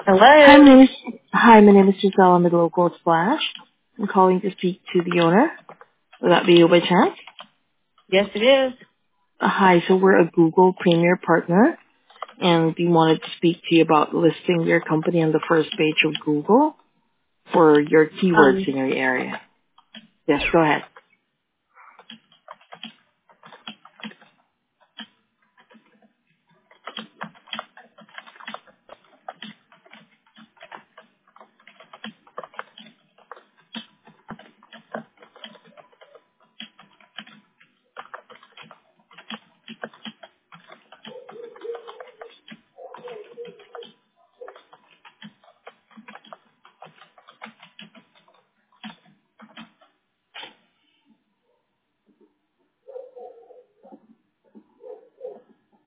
Hi, Hello? my name is Giselle. I'm the local Splash. I'm calling to speak to the owner. Will that be you by chance? Yes, it is. Hi, so we're a Google Premier partner, and we wanted to speak to you about listing your company on the first page of Google for your keywords Um, in your area. Yes, go ahead.